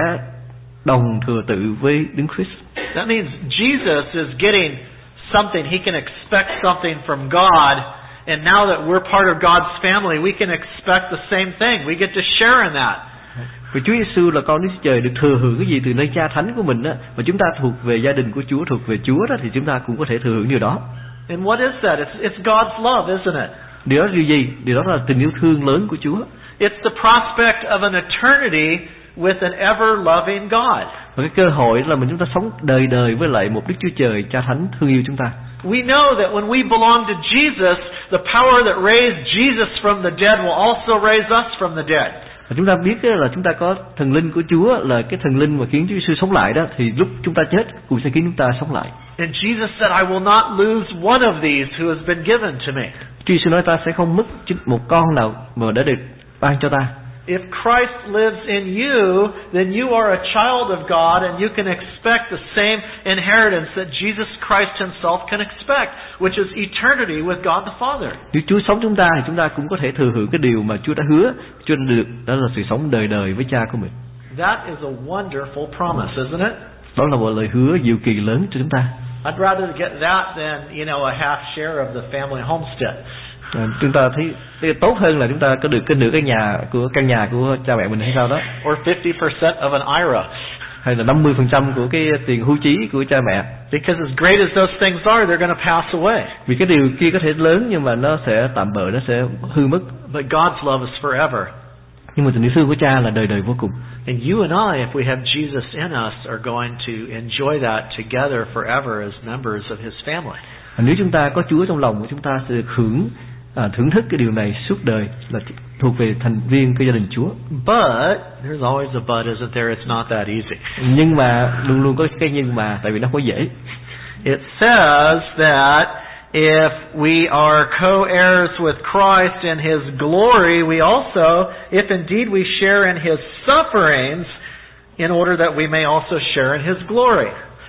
đồng thừa tự với Đức Christ. That means Jesus is getting something. He can expect something from God, and now that we're part of God's family, we can expect the same thing. We get to share in that. Vì Chúa Giêsu là con Đức Chúa Trời, được thừa hưởng cái gì từ nơi Cha Thánh của mình đó, và chúng ta thuộc về gia đình của Chúa, thuộc về Chúa đó, thì chúng ta cũng có thể thừa hưởng điều đó. And what is that? It's God's love, isn't it? Điều đó là điều gì? Điều đó là tình yêu thương lớn của Chúa. It's the prospect of an eternity with an ever-loving God. Và cái cơ hội là chúng ta sống đời đời với lại một Đức Chúa Trời Cha Thánh thương yêu chúng ta. We know that when we belong to Jesus, the power that raised Jesus from the dead will also raise us from the dead. Và chúng ta biết là chúng ta có thần linh của Chúa, là cái thần linh mà khiến Chúa Giêsu sống lại đó, thì lúc chúng ta chết cũng sẽ khiến chúng ta sống lại. And Jesus said, I will not lose one of these who has been given to me. Chúa Giêsu nói ta sẽ không mất một con nào mà đã được ban cho ta. If Christ lives in you, then you are a child of God, and you can expect the same inheritance that Jesus Christ himself can expect, which is eternity with God the Father. Nếu Chúa sống chúng ta thì chúng ta cũng có thể thừa hưởng cái điều mà Chúa đã hứa, Chúa đã được, đó là sự sống đời đời với Cha của mình. That is a wonderful promise, isn't it? Đó là một lời hứa diệu kỳ lớn cho chúng ta. I'd rather get that than, a half share of the family homestead. Chúng ta thấy tốt hơn là chúng ta có được cái nửa căn nhà của cha mẹ mình hay sao đó. Or 50% of an IRA. Hay là 50% của cái tiền hưu trí của cha mẹ. Because as great as those things are, they're going to pass away. Vì cái điều kia có thể lớn nhưng mà nó sẽ tạm bợ, nó sẽ hư mất. But God's love is forever. Nhưng mà tình yêu thương của Cha là đời đời vô cùng. And you and I, if we have Jesus in us, are going to enjoy that together forever as members of His family. Nếu chúng ta có Chúa trong lòng của chúng ta sẽ được thưởng thức cái điều này suốt đời, là thuộc về thành viên của gia đình Chúa. But there's always a but, isn't there? It's not that easy. Nhưng mà luôn luôn có cái nhưng mà, tại vì nó không có dễ. It says that if we are co-heirs with Christ in His glory, we also, if indeed we share in His sufferings, in order that we may also share in His glory.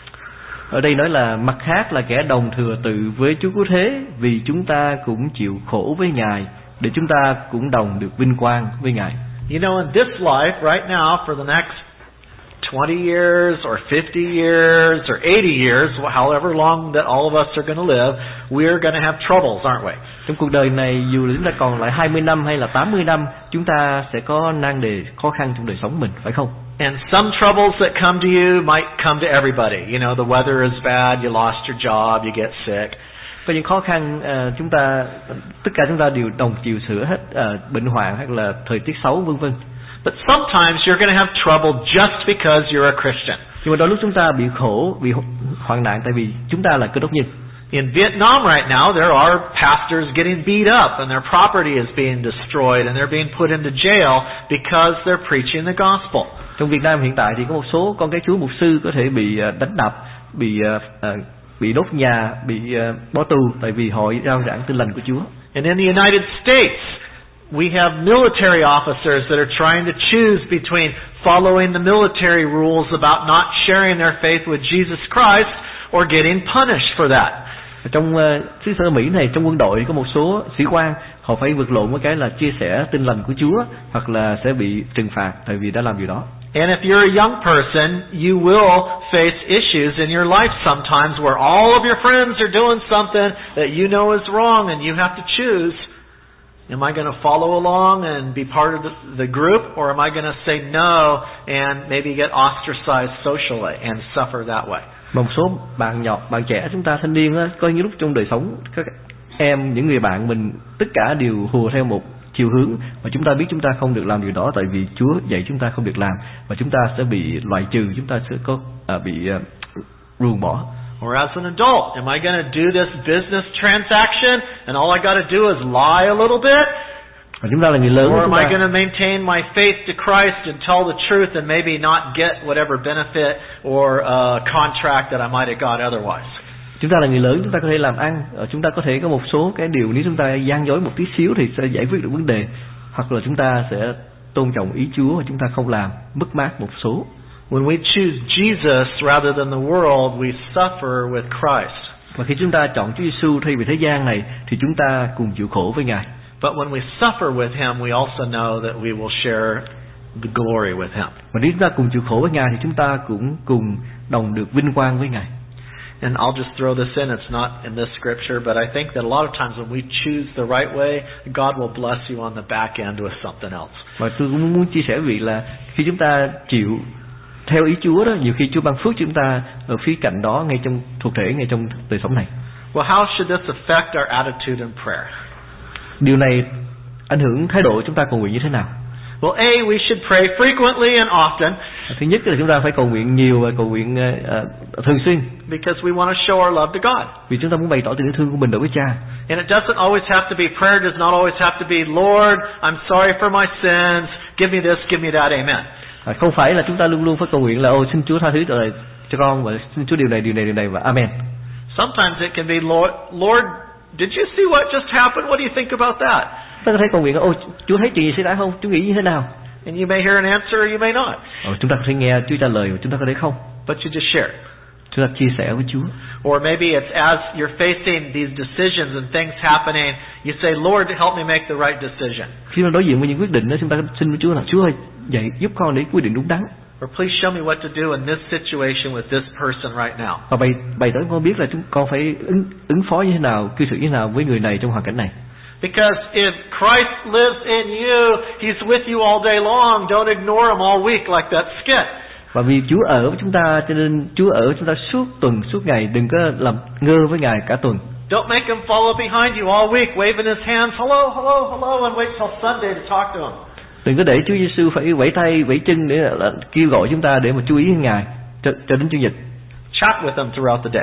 Ở đây nói là mặt khác là kẻ đồng thừa tự với Chúa Cứu Thế, vì chúng ta cũng chịu khổ với Ngài, để chúng ta cũng đồng được vinh quang với Ngài. You know, in this life, right now, for the next 20 years or 50 years or 80 years, however long that all of us are going to live, we're going to have troubles, aren't we? Trong cuộc đời này, dù là chúng ta còn lại 20 năm hay là 80 năm, chúng ta sẽ có nan đề khó khăn trong đời sống mình, phải không? And some troubles that come to you might come to everybody. You know, the weather is bad, you lost your job, you get sick. Có những khó khăn tất cả chúng ta đều đồng chịu sửa hết, bệnh hoạn hay là thời tiết xấu vân vân. But sometimes you're going to have trouble just because you're a Christian. Nhưng mà đôi lúc chúng ta bị khổ, bị hoạn nạn tại vì chúng ta là Cơ Đốc nhân. In Vietnam right now, there are pastors getting beat up and their property is being destroyed and they're being put into jail because they're preaching the gospel. Trong Việt Nam hiện tại thì có một số con cái Chúa mục sư có thể bị đánh đập, bị đốt nhà, bị bỏ tù tại vì họ rao giảng tin lành của Chúa. And in the United States, we have military officers that are trying to choose between following the military rules about not sharing their faith with Jesus Christ or getting punished for that. Trong xứ sở Mỹ này, trong quân đội có một số sĩ quan họ phải vật lộn với cái là chia sẻ tin lành của Chúa hoặc là sẽ bị trừng phạt tại vì đã làm điều đó. And if you're a young person, you will face issues in your life sometimes where all of your friends are doing something that you know is wrong and you have to choose. Am I going to follow along and be part of the group, or am I going to say no and maybe get ostracized socially and suffer that way? Một số bạn nhỏ, bạn trẻ chúng ta thanh niên á, có những lúc trong đời sống các em, những người bạn mình tất cả đều hùa theo một chiều hướng và chúng ta biết chúng ta không được làm điều đó tại vì Chúa dạy chúng ta không được làm và chúng ta sẽ bị loại trừ, chúng ta sẽ có bị ruồng bỏ. Or as an adult, am I going to do this business transaction and all I got to do is lie a little bit? Và chúng ta là người lớn. Or am I going to maintain my faith to Christ and tell the truth and maybe not get whatever benefit or contract that I might have got otherwise? Chúng ta là người lớn, chúng ta có thể làm ăn, chúng ta có thể có một số cái điều nếu chúng ta gian dối một tí xíu thì sẽ giải quyết được vấn đề, hoặc là chúng ta sẽ tôn trọng ý Chúa và chúng ta không làm, mất mát một số. When we choose Jesus rather than the world, we suffer with Christ. Và khi chúng ta chọn Chúa Giêsu thay vì thế gian này thì chúng ta cùng chịu khổ với Ngài. But when we suffer with Him, we also know that we will share the glory with Him. Và nếu chúng ta cùng chịu khổ với Ngài thì chúng ta cũng cùng đồng được vinh quang với Ngài. And I'll just throw this in, it's not in this scripture, but I think that a lot of times when we choose the right way, God will bless you on the back end with something else. Và tôi cũng muốn chia sẻ vì là khi chúng ta chịu theo ý Chúa đó, nhiều khi Chúa ban phước chúng ta ở phía cạnh đó ngay trong thuộc thể, ngay trong đời sống này. Well, how should this affect our attitude in prayer? Điều này ảnh hưởng thái độ chúng ta cầu nguyện như thế nào? Well, A, we should pray frequently and often. Thứ nhất là chúng ta phải cầu nguyện nhiều và cầu nguyện thường xuyên. Because we want to show our love to God. Vì chúng ta muốn bày tỏ tình yêu thương của mình đối với Cha. And it doesn't always have to be, prayer does not always have to be, Lord, I'm sorry for my sins, give me this, give me that, amen. Không phải là chúng ta luôn luôn phải cầu nguyện là ôi xin Chúa tha thứ cho con và xin Chúa điều này và amen. Sometimes it can be, Lord, did you see what just happened? What do you think about that? Ta có thể cầu nguyện ôi Chúa thấy chuyện gì xảy ra không? Chúa nghĩ như thế nào? And you may hear an answer or you may not. Chúng ta có thể nghe Chúa trả lời và chúng ta có thể không. But you just share. Chúng ta chia sẻ với Chúa. Or maybe it's as you're facing these decisions and things happening, you say, Lord, help me make the right decision. Khi mà đối diện với những quyết định đó, chúng ta xin với Chúa là Chúa ơi, dạy giúp con để quyết định đúng đắn. Or please show me what to do in this situation with this person right now. Và bày tỏ con biết là con phải ứng phó như thế nào, cư xử như thế nào với người này trong hoàn cảnh này. Because if Christ lives in you, He's with you all day long. Don't ignore Him all week like that skit. Và vì Chúa ở với chúng ta cho nên Chúa ở với chúng ta suốt tuần, suốt ngày, đừng có làm ngơ với Ngài cả tuần. Don't make Him follow behind you all week, waving His hands, hello, hello, hello, and wait till Sunday to talk to Him. Đừng có để Chúa Giêsu phải vẫy tay, vẫy chân để là kêu gọi chúng ta để mà chú ý đến Ngài cho đến Chủ nhật. Chat with Him throughout the day.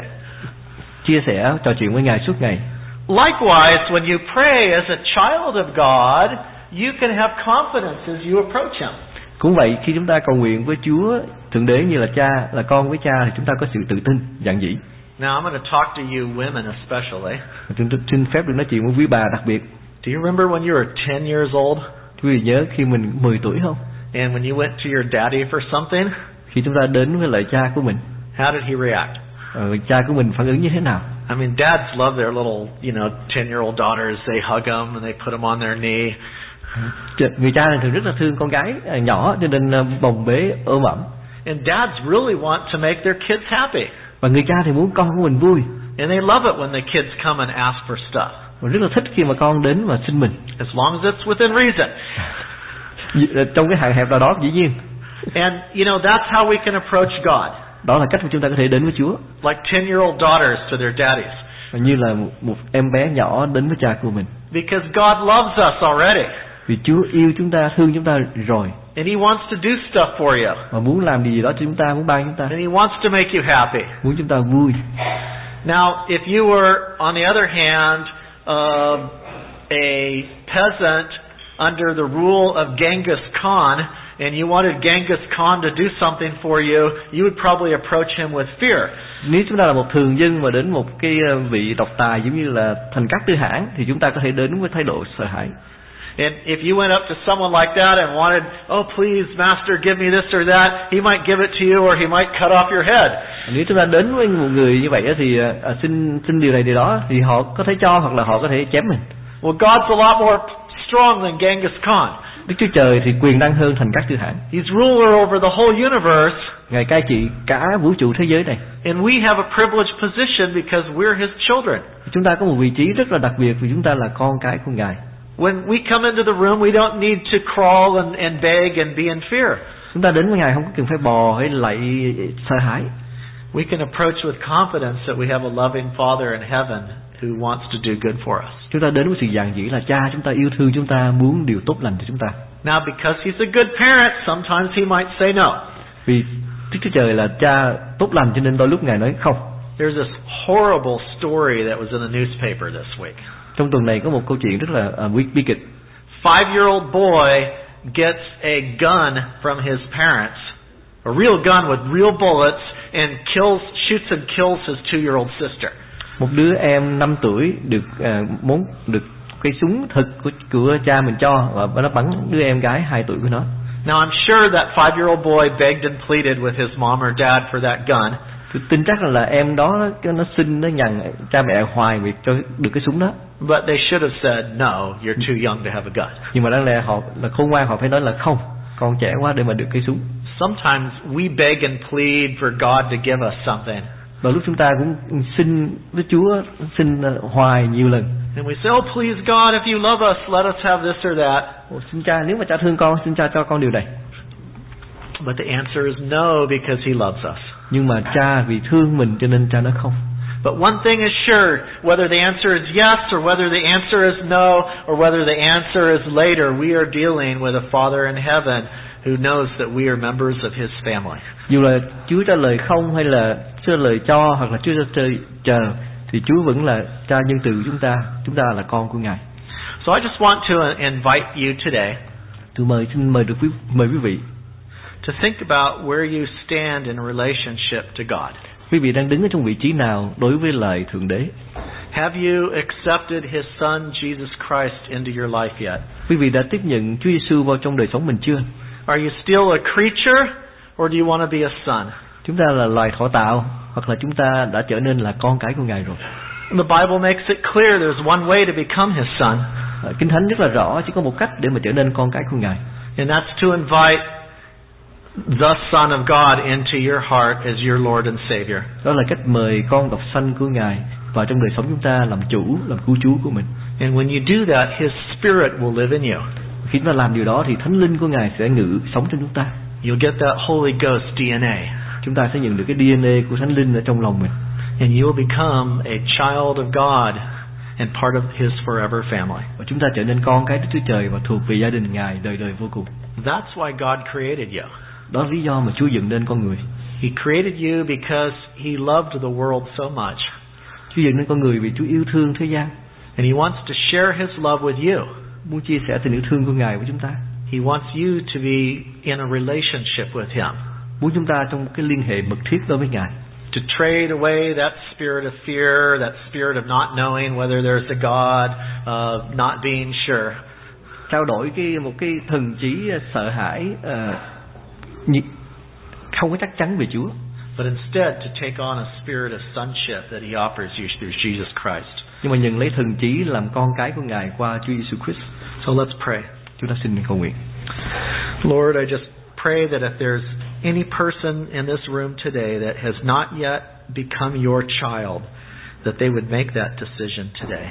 Chia sẻ, trò chuyện với Ngài suốt ngày. Likewise, when you pray as a child of God, you can have confidence as you approach Him. Cũng vậy, khi chúng ta cầu nguyện với Chúa Thượng Đế như là cha, là con với Cha thì chúng ta có sự tự tin, dạn dĩ. Now I'm going to talk to you women especially. Tôi xin phép được nói chuyện với quý bà đặc biệt. Do you remember when you were 10 years old? Quý vị nhớ khi mình 10 tuổi không? And when you went to your daddy for something? Khi chúng ta đến với lại cha của mình. How did he react? Cha của mình phản ứng như thế nào? I mean, dads love their little, 10-year-old daughters. They hug them and they put them on their knee. Người cha thường rất là thương con gái nhỏ cho nên bồng bế ôm ẩm. And dads really want to make their kids happy. Và người cha thì muốn con của mình vui. And they love it when the kids come and ask for stuff. Và rất là thích khi mà con đến và xin mình. As long as it's within reason. Trong cái hạn hẹp nào đó dĩ nhiên. And that's how we can approach God. Đó là cách mà chúng ta có thể đến với Chúa. Like 10-year-old daughters to their daddies. Như là một em bé nhỏ đến với cha của mình. Because God loves us already. Vì Chúa yêu chúng ta, thương chúng ta rồi. And He wants to do stuff for you. Và muốn làm điều gì đó cho chúng ta, muốn ban chúng ta. And He wants to make you happy. Muốn chúng ta vui. Now, if you were, on the other hand, a peasant under the rule of Genghis Khan, and you wanted Genghis Khan to do something for you, you would probably approach him with fear. Nếu chúng ta là một thường dân mà đến một cái vị độc tài giống như là Thành Cát Tư Hãn thì chúng ta có thể đến với thái độ sợ hãi. And if you went up to someone like that and wanted, oh please master give me this or that, he might give it to you or he might cut off your head. Nếu chúng ta đến với một người như vậy thì xin điều này điều đó thì họ có thể cho hoặc là họ có thể chém mình. Well, God's a lot more strong than Genghis Khan. Đức Chúa Trời thì quyền năng hơn thành các chư hãng. He's ruler over the whole universe. Ngài cai trị cả vũ trụ thế giới này. And we have a privileged position because we're His children. Chúng ta có một vị trí rất là đặc biệt vì chúng ta là con cái của Ngài. When we come into the room, we don't need to crawl and beg and be in fear. Chúng ta đến với Ngài không có cần phải bò hay lạy sợ hãi. We can approach with confidence that we have a loving Father in heaven who wants to do good for us. Chúng ta đến với sự dạn dĩ là Cha chúng ta yêu thương chúng ta, muốn điều tốt lành cho chúng ta. Now, because He's a good parent, sometimes He might say no. Vì Đức Chúa Trời là Cha tốt lành cho nên đôi lúc Ngài nói không. There's this horrible story that was in the newspaper this week. Trong tuần này có một câu chuyện rất là bi kịch. 5-year-old boy gets a gun from his parents, a real gun with real bullets, and shoots and kills his 2-year-old sister. Một đứa em 5 tuổi muốn được cái súng thực của cha mình cho và nó bắn đứa em gái 2 tuổi của nó. Now I'm sure that 5-year-old boy begged and pleaded with his mom or dad for that gun. Tôi tin chắc là em đó nó xin nó nhằn cha mẹ hoài vì cho được cái súng đó. But they should have said no, you're too young to have a gun. Nhưng mà đáng lẽ họ là khôn ngoan, họ phải nói là không, con trẻ quá để mà được cái súng. Sometimes we beg and plead for God to give us something. Đôi lúc chúng ta cũng xin với Chúa, xin hoài nhiều lần. And we say, oh please God, if you love us, let us have this or that. Xin Cha, nếu mà Cha thương con, xin Cha cho con điều này. But the answer is no, because He loves us. Nhưng mà Cha vì thương mình cho nên Cha nói không. But one thing is sure, whether the answer is yes or whether the answer is no or whether the answer is later, we are dealing with a Father in heaven who knows that we are members of His family. Dù là Chúa trả lời không hay là trả lời cho hoặc là Chúa trả lời chờ thì Chúa vẫn là Cha nhân từ chúng ta là con của Ngài. So I just want to invite you today. Tôi xin mời quý vị to think about where you stand in relationship to God. Quý vị đang đứng ở trong vị trí nào đối với lời Thượng Đế? Have you accepted His Son Jesus Christ into your life yet? Quý vị đã tiếp nhận Chúa Giêsu vào trong đời sống mình chưa? Are you still a creature or do you want to be a son? Chúng ta là loài thọ tạo hoặc là chúng ta đã trở nên là con cái của Ngài rồi? The Bible makes it clear there's one way to become His son. Kinh Thánh rất là rõ, chỉ có một cách để mà trở nên con cái của Ngài. And that's to invite the Son of God into your heart as your Lord and Savior. Đó là cách mời con độc sanh của Ngài vào trong đời sống chúng ta làm chủ, làm cứu Chúa của mình. And when you do that, His Spirit will live in you. Khi chúng ta làm điều đó thì Thánh Linh của Ngài sẽ ngự sống trong chúng ta. You'll get that Holy Ghost DNA. Chúng ta sẽ nhận được cái DNA của Thánh Linh ở trong lòng mình. And you'll become a child of God and part of His forever family. Và chúng ta trở nên con cái Đức Chúa Trời và thuộc về gia đình Ngài đời đời vô cùng. That's why God created you. Đó là lý do mà Chúa dựng nên con người. He created you because He loved the world so much. Chúa dựng nên con người vì Chúa yêu thương thế gian. And He wants to share His love with you. Muốn chia sẻ tình yêu thương của Ngài với chúng ta. He wants you to be in a relationship with Him. Muốn chúng ta trong một cái liên hệ mật thiết đối với Ngài. To trade away that spirit of fear, that spirit of not knowing whether there's a God, not being sure. Trao đổi một cái thần trí sợ hãi, không có chắc chắn về Chúa. But instead to take on a spirit of sonship that He offers you through Jesus Christ. Nhưng mà nhận lấy thần trí làm con cái của Ngài qua Chúa Giêsu Christ. So let's pray. Chúng ta xin cầu nguyện. Lord, I just pray that if there's any person in this room today that has not yet become your child, that they would make that decision today.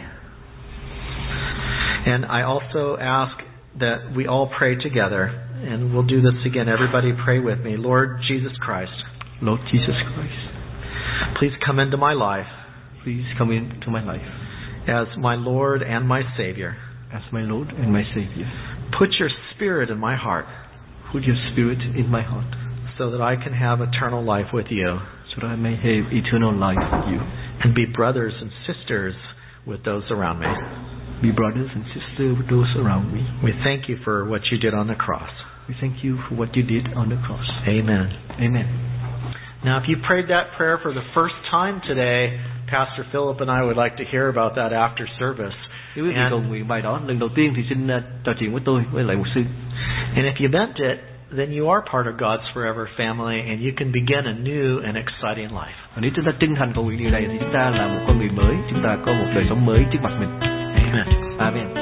And I also ask that we all pray together, and we'll do this again. Everybody pray with me. Lord Jesus Christ. Lord Jesus Christ. Please come into my life. Please come into my life. As my Lord and my Savior. As my Lord and my Savior. Put your Spirit in my heart. Put your Spirit in my heart. So that I can have eternal life with you. So that I may have eternal life with you. And be brothers and sisters with those around me. Be brothers and sisters with those around me. We thank you for what you did on the cross. We thank you for what you did on the cross. Amen. Amen. Now, if you prayed that prayer for the first time today, Pastor Philip and I would like to hear about that after service. Nếu quý vị cầu nguyện bài đó lần đầu tiên thì xin trò chuyện với tôi, với lại mục sư. And if you meant it, then you are part of God's forever family and you can begin a new and exciting life. Và nếu chúng ta chân thành cầu nguyện điều này thì chúng ta là một con người mới, chúng ta có một đời sống mới trước mặt mình. Amen. Amen.